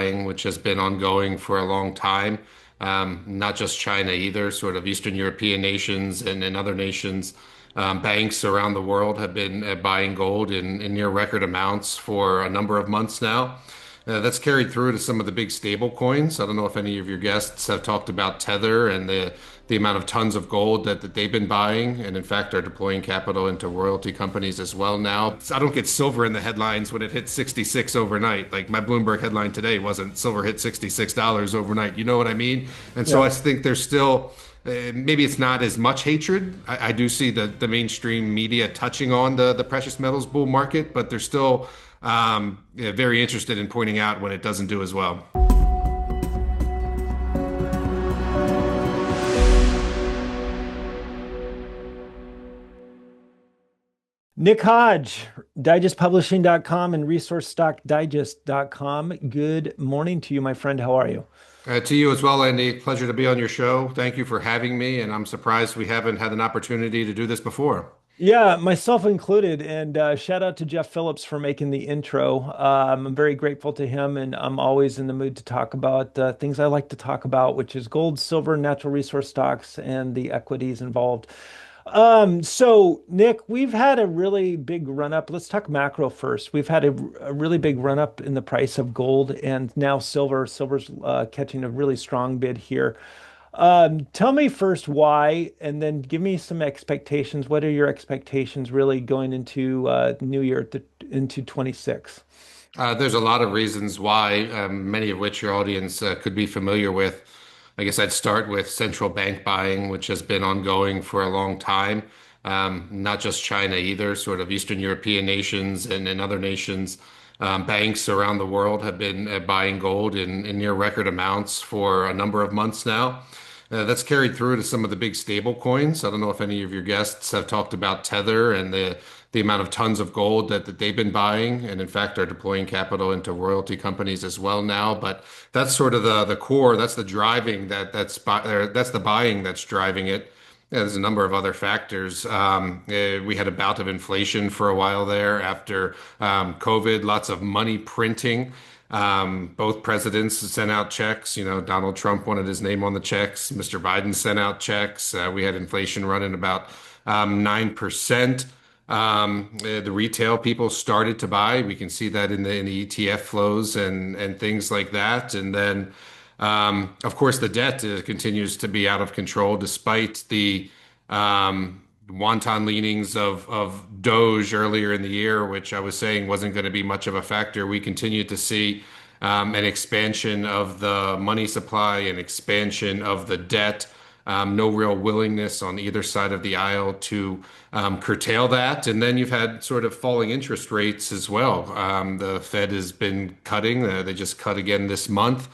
buying, which has been ongoing for a long time. Not just China either, sort of Eastern European nations and other nations. Banks around the world have been buying gold in near record amounts for a number of months now. That's carried through to some of the big stable coins. I don't know if any of your guests have talked about Tether and the amount of tons of gold that they've been buying, and in fact are deploying capital into royalty companies as well now. I don't get silver in the headlines when it hits 66 overnight. Like my Bloomberg headline today wasn't silver hit $66 overnight. You know what I mean? And so Yeah. I think there's still maybe it's not as much hatred. I do see the mainstream media touching on the precious metals bull market, but they're still yeah, very interested in pointing out when it doesn't do as well. Nick Hodge, digestpublishing.com and resourcestockdigest.com. Good morning to you, my friend. How are you? To you as well, Andy. Pleasure to be on your show. Thank you for having me, and I'm surprised we haven't had an opportunity to do this before. Yeah, myself included. And shout out to Jeff Phillips for making the intro. I'm very grateful to him, and I'm always in the mood to talk about things I like to talk about, which is gold, silver, natural resource stocks, and the equities involved. So Nick, we've had a really big run up. Let's talk macro first. We've had a really big run up in the price of gold and now silver. Silver's catching a really strong bid here. Tell me first why, and then give me some expectations. What are your expectations really going into New Year into 26? There's a lot of reasons why, many of which your audience could be familiar with. I guess I'd start with central bank buying, which has been ongoing for a long time. Not just China either, sort of Eastern European nations and other nations. Banks around the world have been buying gold in near record amounts for a number of months now. That's carried through to some of the big stable coins. I don't know if any of your guests have talked about Tether and the amount of tons of gold that they've been buying, and in fact are deploying capital into royalty companies as well now. But that's sort of the core. That's the driving that's the buying that's driving it. Yeah, there's a number of other factors. We had a bout of inflation for a while there after COVID, lots of money printing. Both presidents sent out checks. You know, Donald Trump wanted his name on the checks. Mr. Biden sent out checks. We had inflation running about 9%. The retail people started to buy. We can see that in the ETF flows and things like that. And then, of course, the debt continues to be out of control despite the wanton leanings of Doge earlier in the year, which I was saying wasn't going to be much of a factor. We continue to see an expansion of the money supply, an expansion of the debt. No real willingness on either side of the aisle to curtail that. And then you've had sort of falling interest rates as well. The Fed has been cutting. They just cut again this month.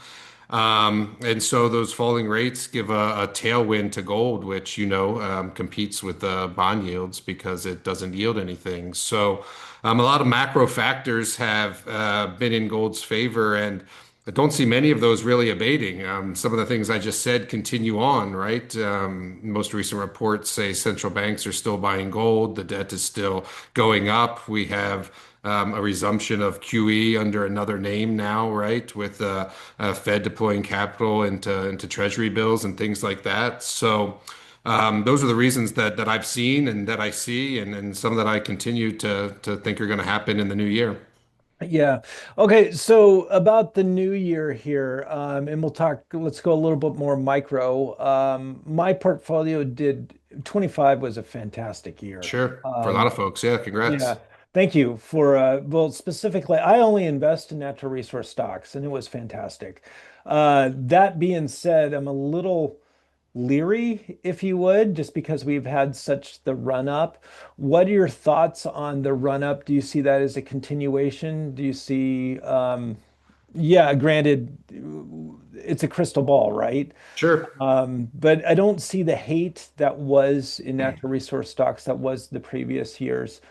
And so those falling rates give a tailwind to gold, which, competes with the bond yields because it doesn't yield anything. So a lot of macro factors have been in gold's favor, and I don't see many of those really abating. Some of the things I just said continue on, right? Most recent reports say central banks are still buying gold. The debt is still going up. We have a resumption of QE under another name now, right? With Fed deploying capital into Treasury bills and things like that. So those are the reasons that I've seen and that I see, and some that I continue to think are going to happen in the new year. Yeah. Okay. So about the new year here, and let's go a little bit more micro. My portfolio did 25 was a fantastic year. Sure. For a lot of folks, yeah. Yeah. Congrats. Thank you for, well, specifically, I only invest in natural resource stocks, and it was fantastic. That being said, I'm a little leery, if you would, just because we've had such the run up. What are your thoughts on the run up? Do you see that as a continuation? Do you see, yeah, granted, it's a crystal ball, right? Sure. But I don't see the hate that was in natural resource stocks that was the previous years.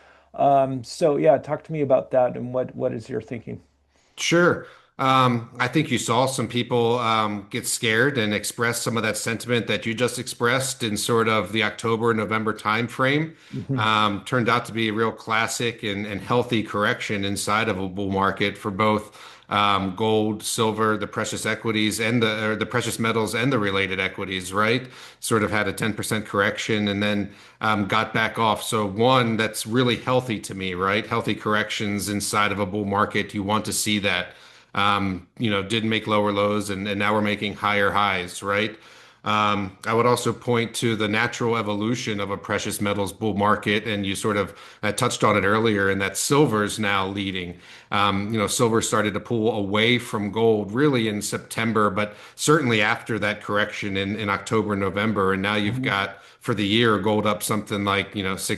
So yeah, talk to me about that and what is your thinking? Sure. I think you saw some people get scared and express some of that sentiment that you just expressed in sort of the October, November timeframe. Mhm. Turned out to be a real classic and healthy correction inside of a bull market for both gold, silver, the precious equities and the precious metals and the related equities, right? Sort of had a 10% correction and then got back off. So one, that's really healthy to me, right? Healthy corrections inside of a bull market. You want to see that. Did make lower lows and now we're making higher highs, right? I would also point to the natural evolution of a precious metals bull market, and you sort of touched on it earlier, and that silver's now leading. Silver started to pull away from gold really in September, but certainly after that correction in October, November, and now you've Mhm. got for the year gold up something like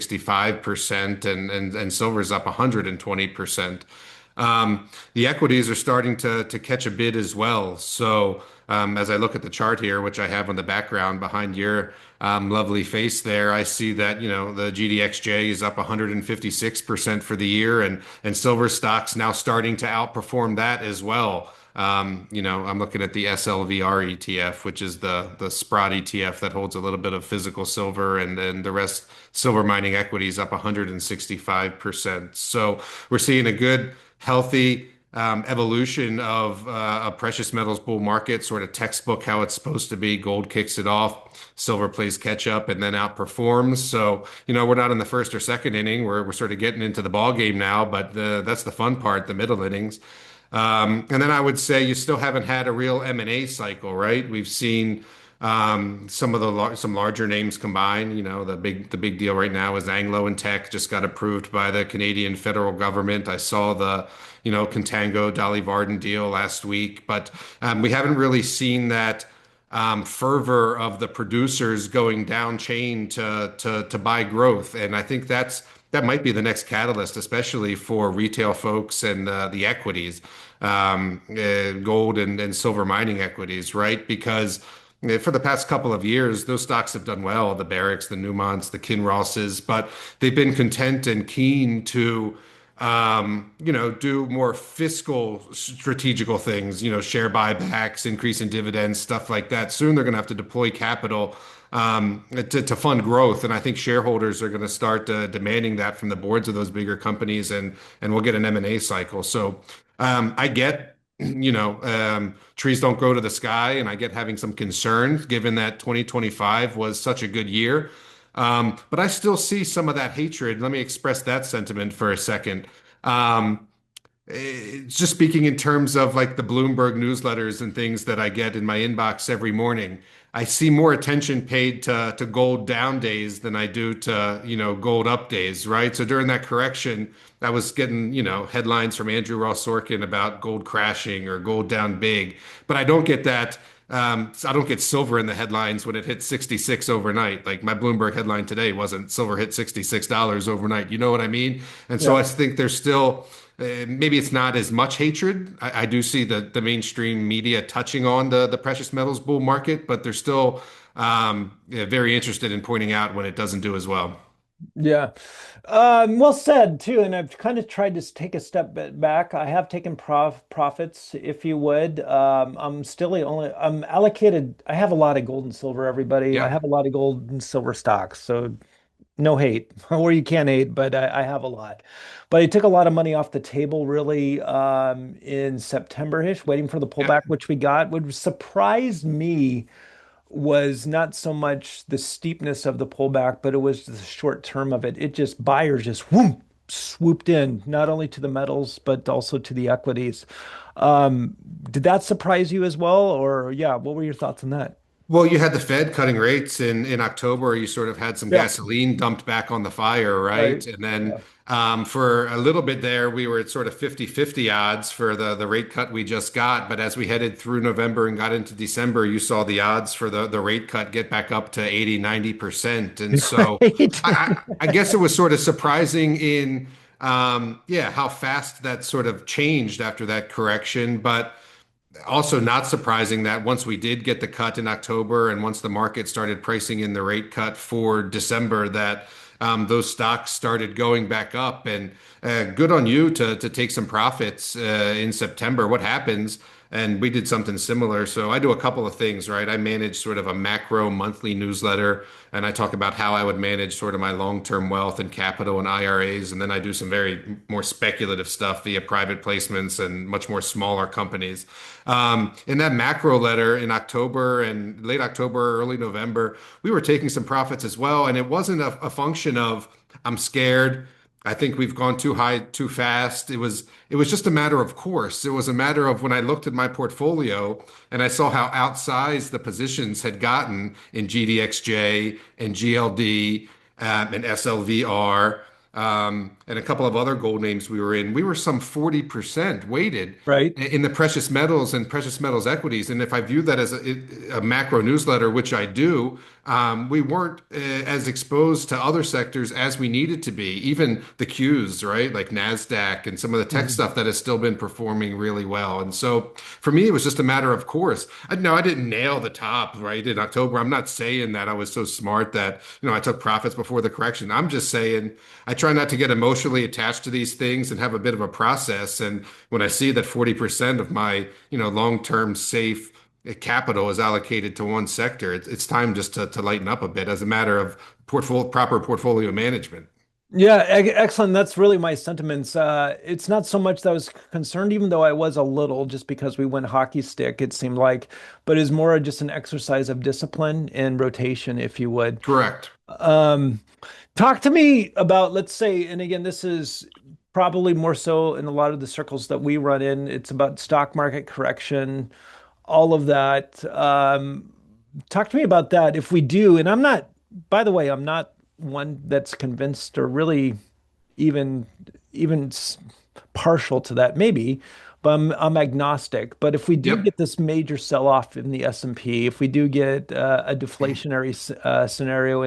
65% and silver's up 120%. The equities are starting to catch a bid as well. So as I look at the chart here, which I have on the background behind your lovely face there, I see that the GDXJ is up 156% for the year, and silver stocks now starting to outperform that as well. I'm looking at the SLVR ETF, which is the Sprott ETF that holds a little bit of physical silver, and then the rest silver mining equities up 165%. So we're seeing a good healthy evolution of a precious metals bull market, sort of textbook how it's supposed to be. Gold kicks it off, silver plays catch up, and then outperforms. So, we're not in the first or second inning. We're sort of getting into the ball game now, but that's the fun part, the middle innings. And then I would say you still haven't had a real M&A cycle, right? We've seen some larger names combine. The big deal right now is Anglo and Teck just got approved by the Canadian federal government. I saw the Contango Dolly Varden deal last week, but we haven't really seen that fervor of the producers going down chain to buy growth, and I think that might be the next catalyst, especially for retail folks and the equities, gold and silver mining equities, right? Because for the past couple of years, those stocks have done well, the Barricks, the Newmonts, the Kinrosses, but they've been content and keen to do more fiscal strategical things, share buybacks, increase in dividends, stuff like that. Soon they're going to have to deploy capital to fund growth. And I think shareholders are going to start demanding that from the boards of those bigger companies, and we'll get an M&A cycle. So I get, trees don't grow to the sky, and I get having some concerns given that 2025 was such a good year. But I still see some of that hatred. Let me express that sentiment for a second. Um, it's just speaking in terms of like the Bloomberg newsletters and things that I get in my inbox every morning. I see more attention paid to gold down days than I do to, gold up days, right? So during that correction, I was getting, headlines from Andrew Ross Sorkin about gold crashing or gold down big, but I don't get that. I don't get silver in the headlines when it hit 66 overnight. Like my Bloomberg headline today wasn't silver hit $66 overnight. You know what I mean? And so Yeah. I think there's still maybe it's not as much hatred. I do see the mainstream media touching on the precious metals bull market, but they're still yeah, very interested in pointing out when it doesn't do as well. Yeah. Well said too. And I've kind of tried to take a step back. I have taken profits, if you would. I'm allocated. I have a lot of gold and silver, everybody. I Yeah. have a lot of gold and silver stocks. So no hate, or you can't hate, but I have a lot. But I took a lot of money off the table really in September-ish, waiting for the Yeah. pullback, which we got. What surprised me was not so much the steepness of the pullback, but it was the short term of it. It just buyers just whoom, swooped in, not only to the metals, but also to the equities. Did that surprise you as well? Or yeah, what were your thoughts on that? Well, you had the Fed cutting rates in October. You sort of had some Yeah, gasoline dumped back on the fire, right. right? And then Yeah. for a little bit there, we were at sort of 50-50 odds for the rate cut we just got. But as we headed through November and got into December, you saw the odds for the rate cut get back up to 80, 90%. And so Right. I guess it was sort of surprising in, yeah, how fast that sort of changed after that correction. But also not surprising that once we did get the cut in October and once the market started pricing in the rate cut for December, that those stocks started going back up. And good on you to take some profits in September. What happens? and we did something similar. So I do a couple of things, right? I manage sort of a macro monthly newsletter, and I talk about how I would manage sort of my long-term wealth and capital and IRAs. And then I do some very more speculative stuff via private placements and much more smaller companies. In that macro letter in October and late October, early November, we were taking some profits as well. And it wasn't a function of I'm scared. I think we've gone too high too fast. It was just a matter of course. It was a matter of when I looked at my portfolio and I saw how outsized the positions had gotten in GDXJ and GLD and SLVR and a couple of other gold names we were in. We were some 40% weighted Right. in the precious metals and precious metals equities. And if I view that as a macro newsletter, which I do, we weren't as exposed to other sectors as we needed to be. Even the Qs, right? Like NASDAQ and some of the tech Mhm. stuff that has still been performing really well. And so for me, it was just a matter of course. I didn't nail the top, right, in October. I'm not saying that I was so smart that, I took profits before the correction. I'm just saying I try not to get emotionally attached to these things and have a bit of a process. And when I see that 40% of my, long-term safe capital is allocated to one sector, it's time just to lighten up a bit as a matter of proper portfolio management. Yeah, excellent. That's really my sentiments. It's not so much that I was concerned, even though I was a little, just because we went hockey stick, it seemed like, but it's more just an exercise of discipline and rotation, if you would. Correct. Um, Talk to me about, let's say, and again, this is probably more so in a lot of the circles that we run in. It's about stock market correction, all of that. Talk to me about that if we do. And I'm not, by the way, I'm not one that's convinced or really even even partial to that, maybe, but I'm agnostic. But if we do Yep. get this major sell-off in the S&P, if we do get a deflationary scenario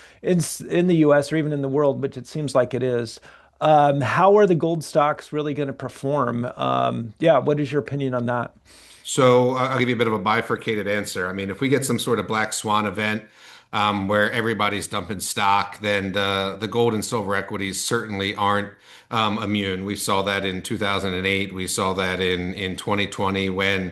in the US or even in the world, which it seems like it is, how are the gold stocks really going to perform? Yeah, what is your opinion on that? So I'll give you a bit of a bifurcated answer. I mean, if we get some sort of black swan event where everybody's dumping stock, then the gold and silver equities certainly aren't immune. We saw that in 2008. We saw that in 2020 when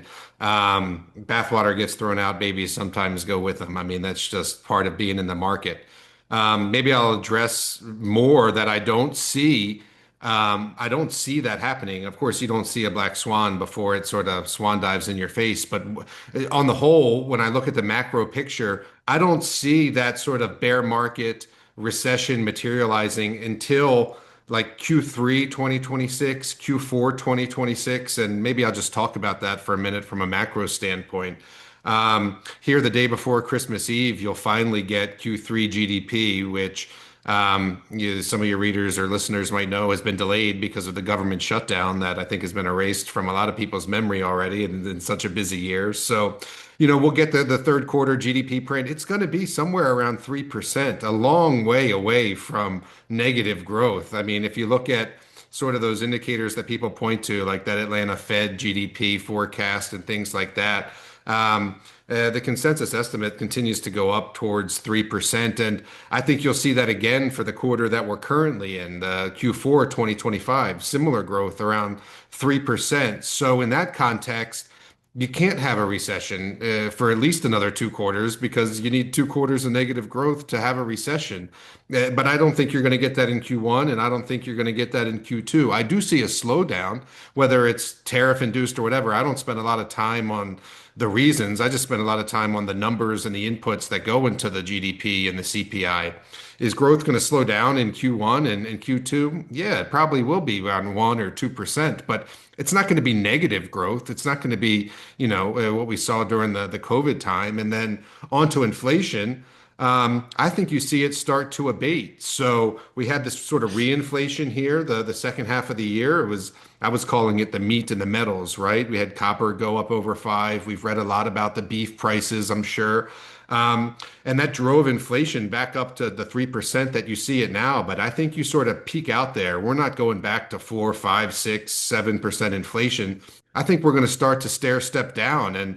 bathwater gets thrown out, babies sometimes go with them. I mean, that's just part of being in the market. Maybe I'll address more that I don't see. I don't see that happening. Of course, you don't see a black swan before it sort of swan dives in your face. But on the whole, when I look at the macro picture, I don't see that sort of bear market recession materializing until like Q3 2026, Q4 2026. And maybe I'll just talk about that for a minute from a macro standpoint. Here, the day before Christmas Eve, you'll finally get Q3 GDP, which some of your readers or listeners might know has been delayed because of the government shutdown that I think has been erased from a lot of people's memory already in such a busy year. So, we'll get the third quarter GDP print. It's going to be somewhere around 3%, a long way away from negative growth. I mean, if you look at sort of those indicators that people point to, like that Atlanta Fed GDP forecast and things like that. The consensus estimate continues to go up towards 3%. And I think you'll see that again for the quarter that we're currently in, the Q4 2025, similar growth around 3%. So, in that context, you can't have a recession for at least another 2 quarters because you need 2 quarters of negative growth to have a recession. But I don't think you're going to get that in Q1, and I don't think you're going to get that in Q2. I do see a slowdown, whether it's tariff induced or whatever. I don't spend a lot of time on the reasons. I just spend a lot of time on the numbers and the inputs that go into the GDP and the CPI. Is growth going to slow down in Q1 and Q2? Yeah, it probably will be around 1 or 2%, but it's not going to be negative growth. It's not going to be, what we saw during the COVID time. And then onto inflation. I think you see it start to abate. So we had this sort of reinflation here, the second half of the year. I was calling it the meat and the metals, right? We had copper go up over 5. We've read a lot about the beef prices, I'm sure. And that drove inflation back up to the 3% that you see it now. But I think you sort of peak out there. We're not going back to 4, 5, 6, 7% inflation. I think we're going to start to stair step down. And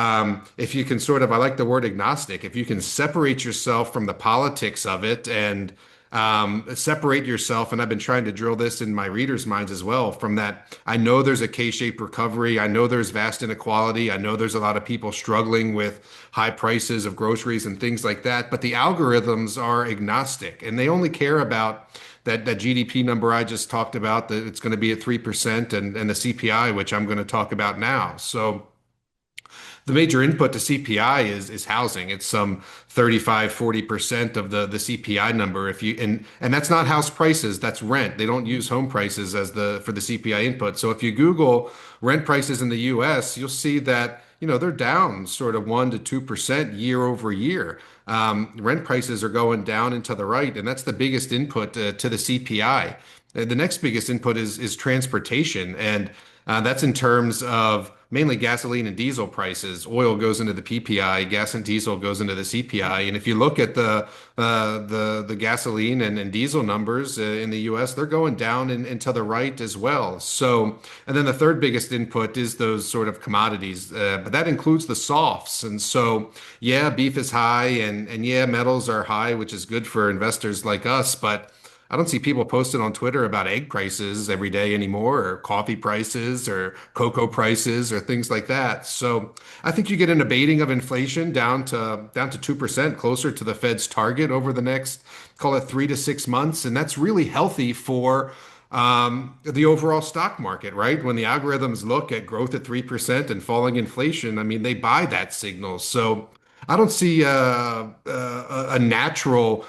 if you can sort of, I like the word agnostic, if you can separate yourself from the politics of it and Separate yourself, and I've been trying to drill this in my readers' minds as well, from that. I know there's a K-shaped recovery. I know there's vast inequality. I know there's a lot of people struggling with high prices of groceries and things like that, but the algorithms are agnostic and they only care about that GDP number I just talked about, that it's going to be at 3%, and the CPI, which I'm going to talk about now. So the major input to CPI is housing. It's some 35-40% of the CPI number. If you and that's not house prices, that's rent. They don't use home prices as the for the CPI input. So if you Google rent prices in the US, you'll see that, they're down sort of 1 to 2% year over year. Rent prices are going down and to the right, and that's the biggest input to the CPI. The next biggest input is transportation, and that's in terms of mainly gasoline and diesel prices. Oil goes into the PPI, gas and diesel goes into the CPI. And if you look at the gasoline and diesel numbers in the U.S., they're going down and to the right as well. So, and then the third biggest input is those sort of commodities, but that includes the softs. And so, yeah, beef is high, and yeah, metals are high, which is good for investors like us, but I don't see people posting on Twitter about egg prices every day anymore, or coffee prices, or cocoa prices, or things like that. So I think you get an abating of inflation down to 2%, closer to the Fed's target over the next, call it 3 to 6 months, and that's really healthy for the overall stock market, right? When the algorithms look at growth at 3% and falling inflation, I mean, they buy that signal. So I don't see a natural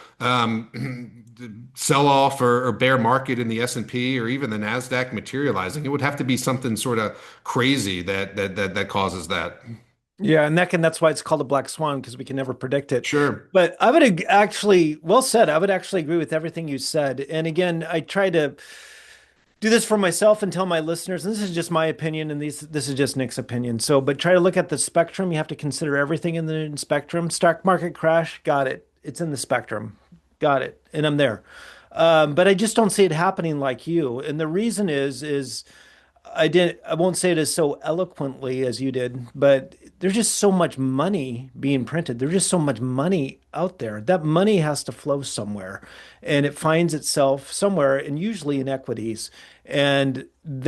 sell off or bear market in the S&P or even the Nasdaq materializing. It would have to be something sort of crazy that causes that. Yeah, and that's why it's called a black swan because we can never predict it. Sure. But I would actually, well said. I would actually agree with everything you said. And again, I try to do this for myself and tell my listeners, and this is just my opinion, and this is just Nick's opinion. So, but try to look at the spectrum. You have to consider everything in the spectrum. Stock market crash, got it. It's in the spectrum, got it, and I'm there. But I just don't see it happening like you. And the reason is I won't say it as so eloquently as you did, but there's just so much money being printed. There's just so much money out there. That money has to flow somewhere, and it finds itself somewhere, and usually in equities. And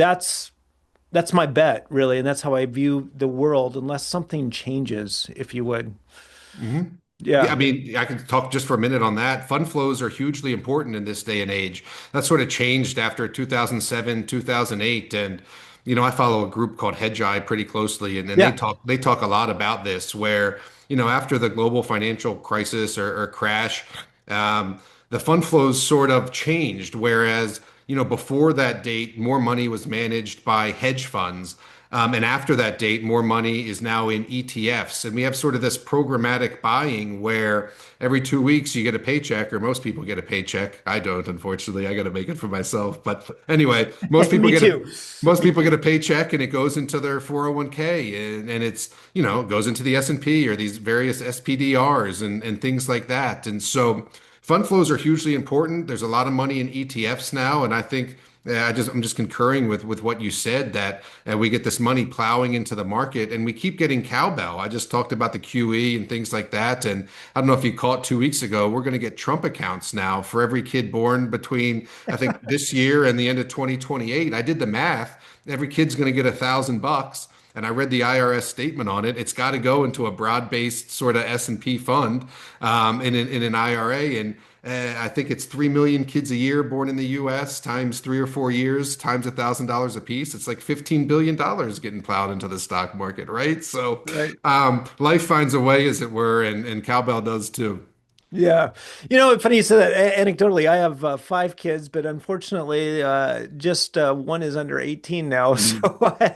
that's my bet, really, and that's how I view the world, unless something changes, if you would. Mhm. Yeah, I Yeah. mean, I can talk just for a minute on that. Fund flows are hugely important in this day and age. That sort of changed after 2007, 2008. And, I follow a group called Hedgeye pretty closely, and they Yeah. talk a lot about this, where, after the global financial crisis or crash, um, the fund flows sort of changed. Whereas, before that date, more money was managed by hedge funds. And after that date, more money is now in ETFs. And we have sort of this programmatic buying where every 2 weeks you get a paycheck, or most people get a paycheck. I don't, unfortunately. I got to make it for myself. But anyway, Me too. most people get a paycheck, and it goes into their 401k, and it's, it goes into the S&P or these various SPDRs and things like that. And so fund flows are hugely important. There's a lot of money in ETFs now, and I think I'm just concurring with what you said, that we get this money plowing into the market, and we keep getting cowbell. I just talked about the QE and things like that, and I don't know if you caught 2 weeks ago, we're going to get Trump accounts now for every kid born between, I think, this year and the end of 2028. I did the math. Every kid's going to get $1,000. And I read the IRS statement on it. It's got to go into a broad-based sort of S&P fund, in an IRA. And I think it's 3 million kids a year born in the U.S. times 3 or 4 years times $1,000 a piece. It's like $15 billion getting plowed into the stock market, right? So Right. life finds a way, as it were, and cowbell does too. Yeah. Funny you said that. Anecdotally, I have five kids, but unfortunately, just one is under 18 now. So Mhm.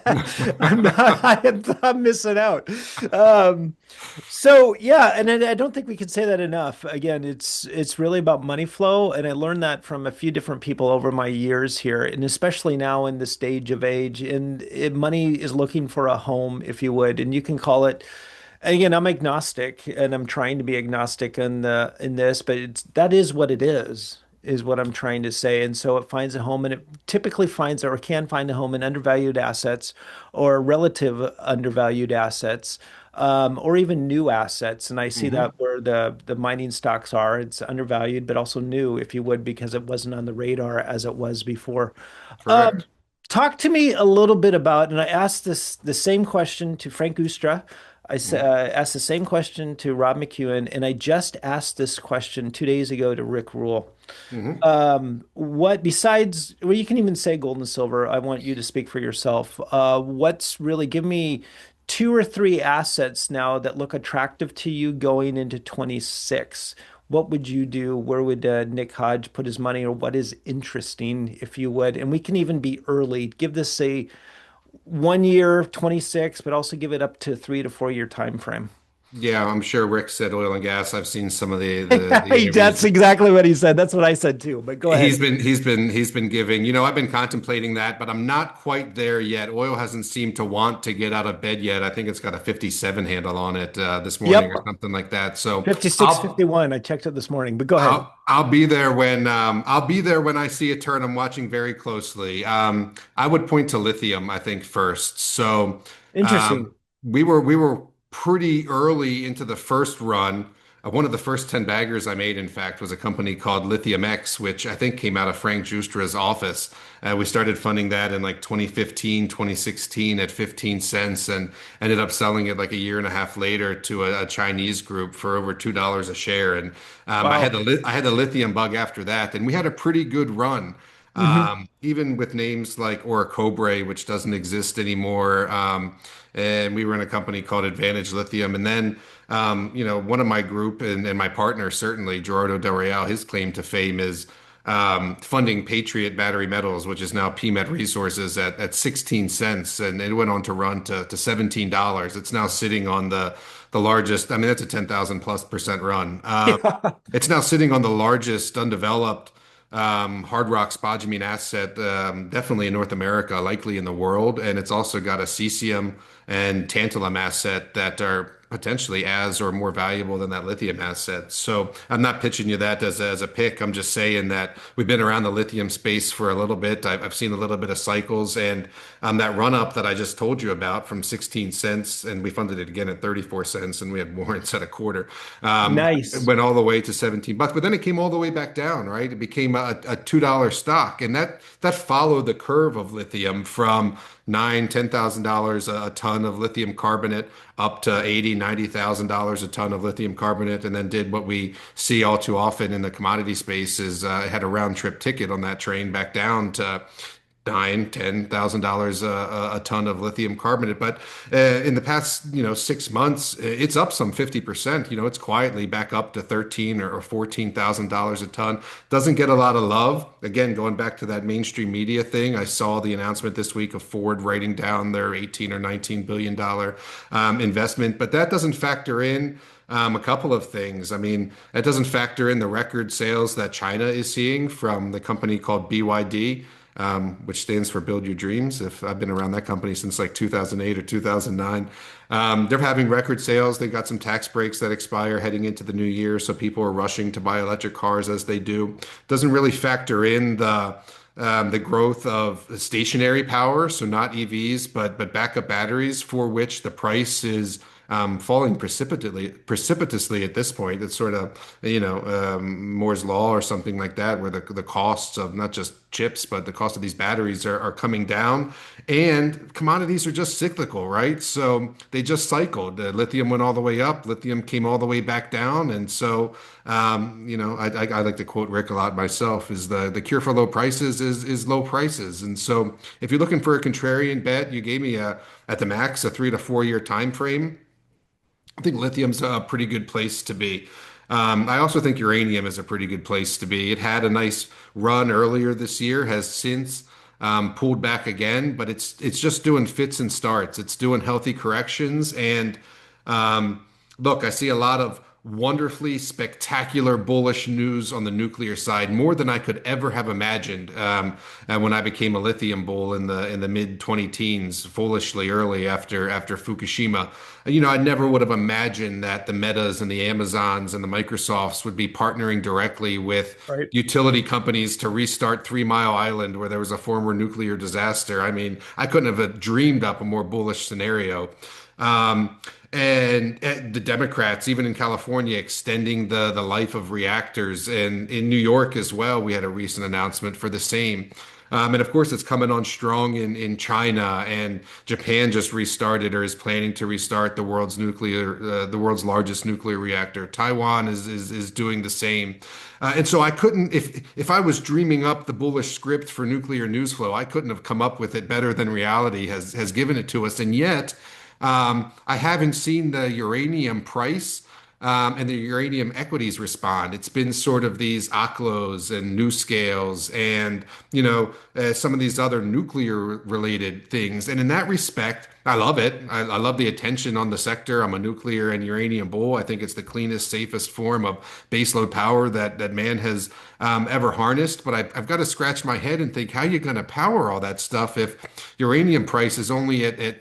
I'm missing out. Um, so yeah, and I don't think we can say that enough. Again, it's really about money flow, and I learned that from a few different people over my years here, and especially now in the stage of age. And money is looking for a home, if you would, and you can call it. Again, I'm agnostic, and I'm trying to be agnostic in this, but that is what it is. is what I'm trying to say. And so it finds a home, and it typically finds or can find a home in undervalued assets or relative undervalued assets, or even new assets. And I see that Hmm. where the mining stocks are. It's undervalued, but also new, if you would, because it wasn't on the radar as it was before. Um, Correct. Talk to me a little bit about, and I asked this the same question to Frank Ustra. Asked the same question to Rob McEwen, and I just asked this question 2 days ago to Rick Rule. Hmm. What besides, well, you can even say gold and silver. I want you to speak for yourself. What's really, give me two or three assets now that look attractive to you going into 26. What would you do? Where would Nick Hodge put his money, or what is interesting, if you would? And we can even be early. Give this a 1 year, 26, but also give it up to 3 to 4 year time frame. Yeah, I'm sure Rick said oil and gas. I've seen some of the That's interviews. exactly what he said. That's what I said too. But go ahead. He's been giving, I've been contemplating that, but I'm not quite there yet. Oil hasn't seemed to want to get out of bed yet. I think it's got a 57 handle on it this morning or Yep. something like that. So 56, I'll 51. I checked it this morning, but go ahead. I'll be there when I see a turn. I'm watching very closely. I would point to lithium, I think, first. So Interesting. we were pretty early into the first run. One of the first 10 baggers I made, in fact, was a company called Lithium X, which I think came out of Frank Justra's office. We started funding that in like 2015, 2016 at 15 cents and ended up selling it like a year and a half later to a Chinese group for over $2 a share. And Wow. I had the lithium bug after that, and we had a pretty good run. Hmm. Even with names like Orocobre, which doesn't exist anymore. And we were in a company called Advantage Lithium. And then, one of my group and my partner, certainly, Gerardo Del Real, his claim to fame is funding Patriot Battery Metals, which is now PMet Resources at 16 cents. And it went on to run to $17. It's now sitting on the largest, I mean, that's a 10,000 plus percent run. Yeah. It's now sitting on the largest undeveloped hard rock spodumene asset, definitely in North America, likely in the world. And it's also got a cesium and tantalum asset that are potentially as or more valuable than that lithium asset. So I'm not pitching you that as a pick. I'm just saying that we've been around the lithium space for a little bit. I've seen a little bit of cycles, and that run up that I just told you about from 16 cents, and we funded it again at 34 cents, and we had warrants at a quarter. It Nice. went all the way to 17 bucks, but then it came all the way back down, right? It became a $2 stock, and that followed the curve of lithium from $10,000 a ton of lithium carbonate up to 90,000 dollars a ton of lithium carbonate, and then did what we see all too often in the commodity space is it had a round trip ticket on that train back down to $10,000 a ton of lithium carbonate. But in the past, 6 months, it's up some 50%. It's quietly back up to 13 or $14,000 a ton. Doesn't get a lot of love. Again, going back to that mainstream media thing, I saw the announcement this week of Ford writing down their 18 or $19 billion investment, but that doesn't factor in a couple of things. I mean, it doesn't factor in the record sales that China is seeing from the company called BYD, which stands for Build Your Dreams. If I've been around that company since like 2008 or 2009, they're having record sales. They've got some tax breaks that expire heading into the new year, so people are rushing to buy electric cars as they do. Doesn't really factor in the growth of stationary power, so not EVs, but backup batteries, for which the price is falling precipitously at this point. It's sort of, Moore's Law or something like that, where the costs of not just chips, but the cost of these batteries are coming down. And commodities are just cyclical, right? So they just cycled. Lithium went all the way up, lithium came all the way back down. And so, I like to quote Rick a lot myself, is the cure for low prices is low prices. And so if you're looking for a contrarian bet, you gave me at the max, a 3 to 4 year time frame. I think lithium's a pretty good place to be. I also think uranium is a pretty good place to be. It had a nice run earlier this year, has since pulled back again, but it's just doing fits and starts. It's doing healthy corrections, and look, I see a lot of wonderfully spectacular bullish news on the nuclear side, more than I could ever have imagined. When I became a lithium bull in the mid 20 teens, foolishly early after Fukushima, I never would have imagined that the Metas and the Amazons and the Microsofts would be partnering directly with Right. utility companies to restart Three Mile Island, where there was a former nuclear disaster. I mean, I couldn't have dreamed up a more bullish scenario. Um, and the Democrats, even in California, extending the life of reactors, and in New York as well, we had a recent announcement for the same. And of course, it's coming on strong in China, and Japan just restarted or is planning to restart the world's largest nuclear reactor. Taiwan is doing the same. And so I couldn't, if I was dreaming up the bullish script for nuclear news flow, I couldn't have come up with it better than reality has given it to us. And yet, I haven't seen the uranium price and the uranium equities respond. It's been sort of these Oklos and NuScales and some of these other nuclear related things. And in that respect, I love it. I love the attention on the sector. I'm a nuclear and uranium bull. I think it's the cleanest, safest form of baseload power that man has ever harnessed. But I've got to scratch my head and think, how are you going to power all that stuff if uranium price is only at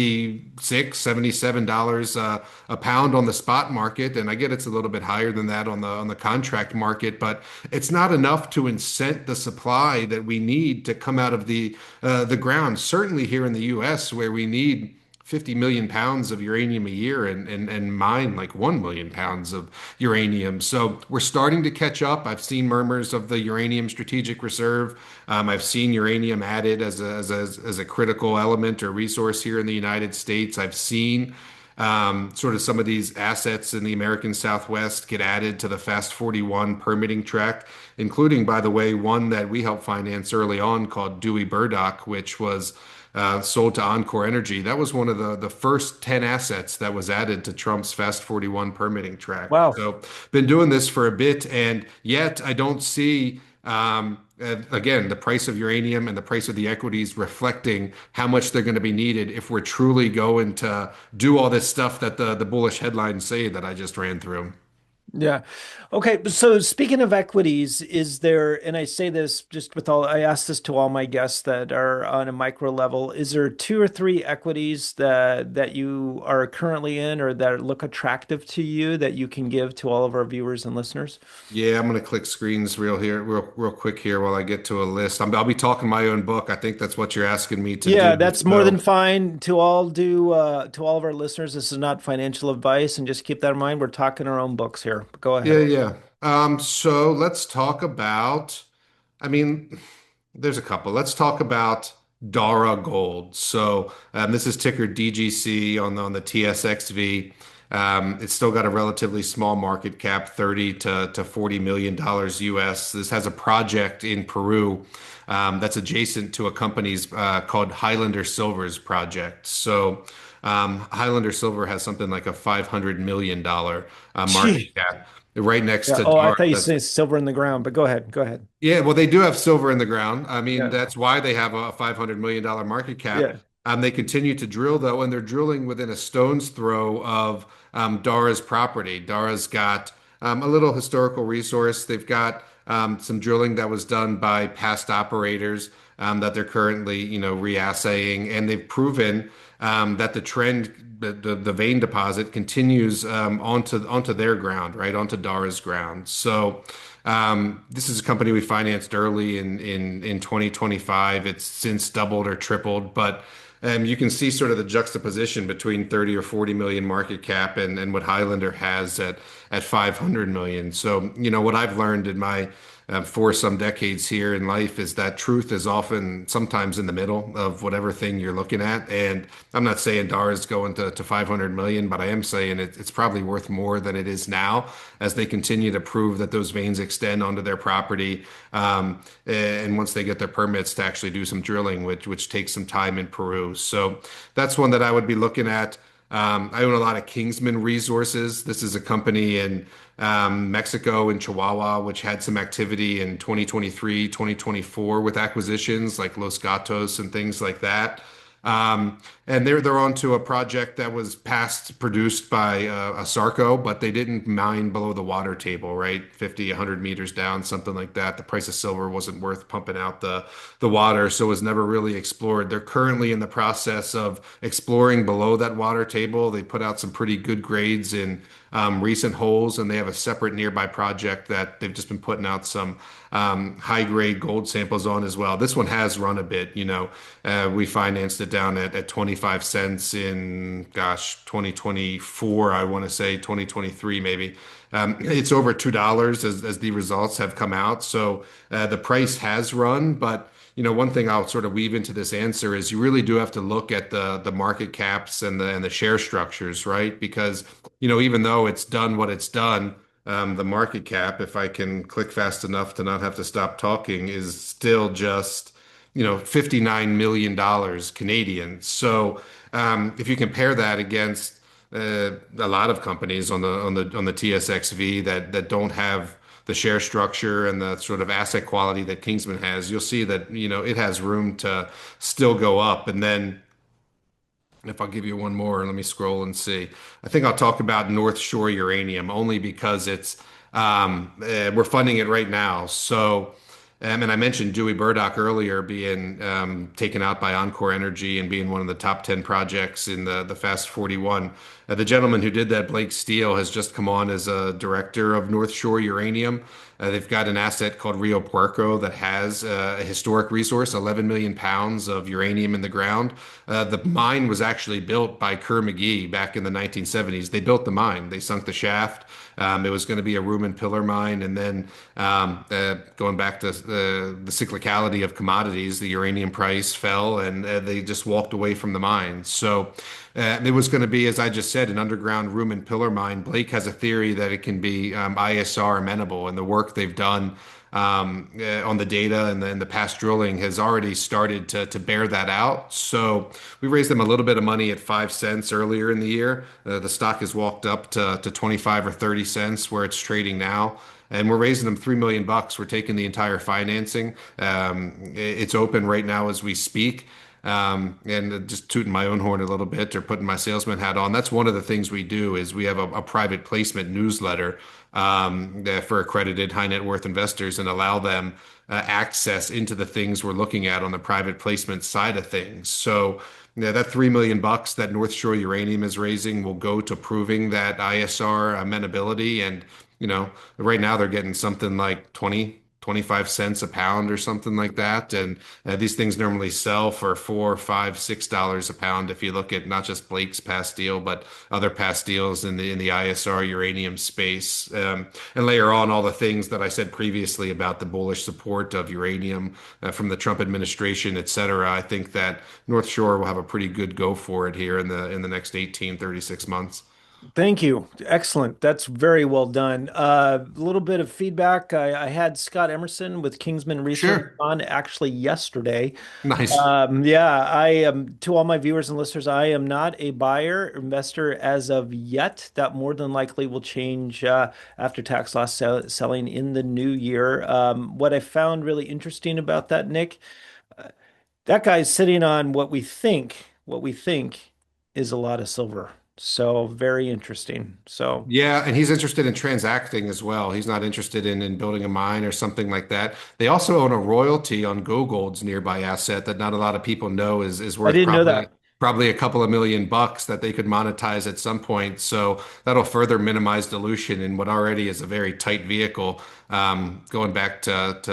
$76, $77 a pound on the spot market? And I get it's a little bit higher than that on the contract market, but it's not enough to incent the supply that we need to come out of the ground. Certainly here in the U.S., where we need 50 million pounds of uranium a year and mine like 1 million pounds of uranium. So we're starting to catch up. I've seen murmurs of the uranium strategic reserve. I've seen uranium added as a critical element or resource here in the United States. I've seen sort of some of these assets in the American Southwest get added to the Fast 41 permitting track, including, by the way, one that we helped finance early on called Dewey Burdock, which was sold to Encore Energy. That was one of the first 10 assets that was added to Trump's Fast 41 permitting track. Wow. So, been doing this for a bit, and yet I don't see, again, the price of uranium and the price of the equities reflecting how much they're going to be needed if we're truly going to do all this stuff that the bullish headlines say that I just ran through. Yeah. Okay. So speaking of equities, is there, and I say this just with all, I ask this to all my guests that are on a micro level, is there two or three equities that you are currently in or that look attractive to you that you can give to all of our viewers and listeners? Yeah, I'm gonna click screens real quick here while I get to a list. I'll be talking my own book. I think that's what you're asking me to Yeah, do. that's more than So fine to all of our listeners. This is not financial advice, and just keep that in mind. We're talking our own books here. Go yeah, ahead. yeah. So let's talk about. I mean, there's a couple. Let's talk about Dara Gold. So this is ticker DGC on the TSXV. It's still got a relatively small market cap, 30 to 40 million dollars US. This has a project in Peru that's adjacent to a company's called Highlander Silver's project. So Highlander Silver has something like a $500 million Gee. market cap right next Yeah. to Oh, I Dara. thought you said silver in the ground, but go ahead. Go ahead. Yeah, well, they do have silver in the ground. I mean, Yeah. that's why they have a $500 million market cap. Yeah. They continue to drill, though, and they're drilling within a stone's throw of Dara's property. Dara's got a little historical resource. They've got some drilling that was done by past operators that they're currently, reassaying, and they've proven that the trend, the vein deposit continues onto their ground, right, onto Dara's ground. So. This is a company we financed early in 2025. It's since doubled or tripled, but you can see sort of the juxtaposition between 30 or 40 million market cap and what Highlander has at 500 million. So, what I've learned in my for some decades here in life is that truth is often sometimes in the middle of whatever thing you're looking at. And I'm not saying DAR is going to 500 million, but I am saying it's probably worth more than it is now as they continue to prove that those veins extend onto their property. And once they get their permits to actually do some drilling, which takes some time in Peru. So that's one that I would be looking at. I own a lot of Kingsman Resources. This is a company in Mexico and Chihuahua, which had some activity in 2023, 2024 with acquisitions like Los Gatos and things like that. And they're onto a project that was past produced by a Sarco, but they didn't mine below the water table, right? 50, 100 meters down, something like that. The price of silver wasn't worth pumping out the water, so it was never really explored. They're currently in the process of exploring below that water table. They put out some pretty good grades in recent holes, and they have a separate nearby project that they've just been putting out some high grade gold samples on as well. This one has run a bit, you know. We financed it down at 25 cents in, gosh, 2024, I want to say 2023 maybe. It's over $2 as the results have come out. So the price has run, but you know, one thing I'll sort of weave into this answer is you really do have to look at the market caps and the share structures, right? Because, you know, even though it's done what it's done, the market cap, if I can click fast enough to not have to stop talking, is still just, you know, $59 million Canadian. So if you compare that against a lot of companies on the TSXV that don't have the share structure and the sort of asset quality that Kingsman has, you'll see that, you know, it has room to still go up. And then if I'll give you one more, let me scroll and see. I think I'll talk about North Shore Uranium only because we're funding it right now. So, and I mentioned Dewey Burdock earlier being taken out by Encore Energy and being one of the top 10 projects in the Fast 41. The gentleman who did that, Blake Steele, has just come on as a director of North Shore Uranium. They've got an asset called Rio Puerco that has a historic resource, 11 million pounds of uranium in the ground. The mine was actually built by Kerr McGee back in the 1970s. They built the mine, they sunk the shaft. It was going to be a room and pillar mine. And then going back to the cyclicality of commodities, the uranium price fell and they just walked away from the mine. So it was going to be, as I just said, an underground room and pillar mine. Blake has a theory that it can be ISR amenable, and the work they've done on the data and the past drilling has already started to bear that out. So we raised them a little bit of money at 5 cents earlier in the year. The stock has walked up to 25 or 30 cents where it's trading now. And we're raising them 3 million bucks. We're taking the entire financing. It's open right now as we speak. And just tooting my own horn a little bit or putting my salesman hat on. That's one of the things we do is we have a private placement newsletter for accredited high net worth investors and allow them access into the things we're looking at on the private placement side of things. So yeah, that 3 million bucks that North Shore Uranium is raising will go to proving that ISR amenability. And, you know, right now they're getting something like 25 cents a pound or something like that. And these things normally sell for $4, $5, $6 a pound. If you look at not just Blake's past deal, but other past deals in the ISR uranium space, and layer on all the things that I said previously about the bullish support of uranium from the Trump administration, et cetera. I think that North Shore will have a pretty good go for it here in the next 18, 36 months. Thank you. Excellent. That's very well done. A little bit of feedback. I had Scott Emerson with Kingsman Research Sure. on actually yesterday. Nice. Yeah, I am to all my viewers and listeners, I am not a buyer investor as of yet. That more than likely will change after tax loss selling in the new year. What I found really interesting about that, Nick, that guy's sitting on what we think is a lot of silver. So very interesting. So Yeah, and he's interested in transacting as well. He's not interested in building a mine or something like that. They also own a royalty on GoGold's nearby asset that not a lot of people know is I worth didn't know that. probably a couple of million bucks that they could monetize at some point. So that'll further minimize dilution in what already is a very tight vehicle. Going back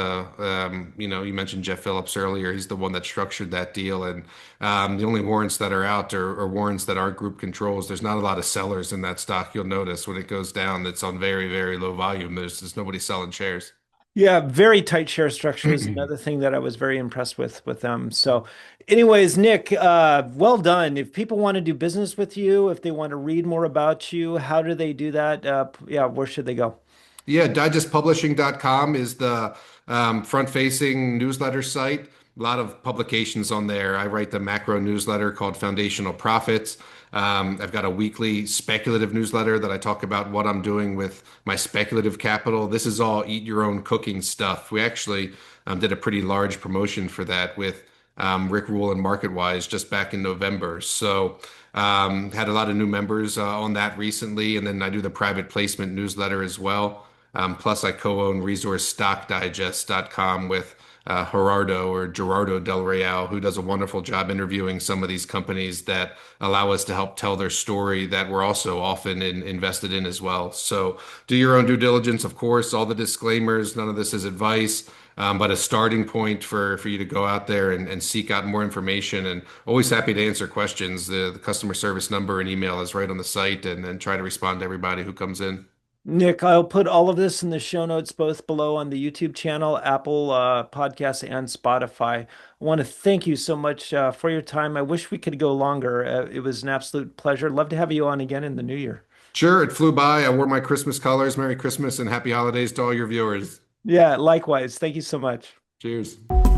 to you know, you mentioned Jeff Phillips earlier. He's the one that structured that deal, and the only warrants that are out are warrants that our group controls. There's not a lot of sellers in that stock. You'll notice when it goes down, it's on very, very low volume. There's nobody selling shares. Yeah, very tight share structure is another thing that I was very impressed with them. So, anyways, Nick, well done. If people want to do business with you, if they want to read more about you, how do they do that? Yeah, where should they go? Yeah, digestpublishing.com is the front-facing newsletter site. A lot of publications on there. I write the macro newsletter called Foundational Profits. I've got a weekly speculative newsletter that I talk about what I'm doing with my speculative capital. This is all eat your own cooking stuff. We actually did a pretty large promotion for that with Rick Rule and MarketWise just back in November. So had a lot of new members on that recently, and then I do the private placement newsletter as well. Plus, I co-own ResourceStockDigest.com with Gerardo Del Real, who does a wonderful job interviewing some of these companies that allow us to help tell their story that we're also often invested in as well. So do your own due diligence, of course, all the disclaimers, none of this is advice. But a starting point for you to go out there and seek out more information, and always happy to answer questions. The customer service number and email is right on the site, and try to respond to everybody who comes in. Nick, I'll put all of this in the show notes, both below on the YouTube channel, Apple Podcasts, and Spotify. I want to thank you so much for your time. I wish we could go longer. It was an absolute pleasure. Love to have you on again in the new year. Sure, it flew by. I wore my Christmas colors. Merry Christmas and happy holidays to all your viewers. Yeah, likewise. Thank you so much. Cheers.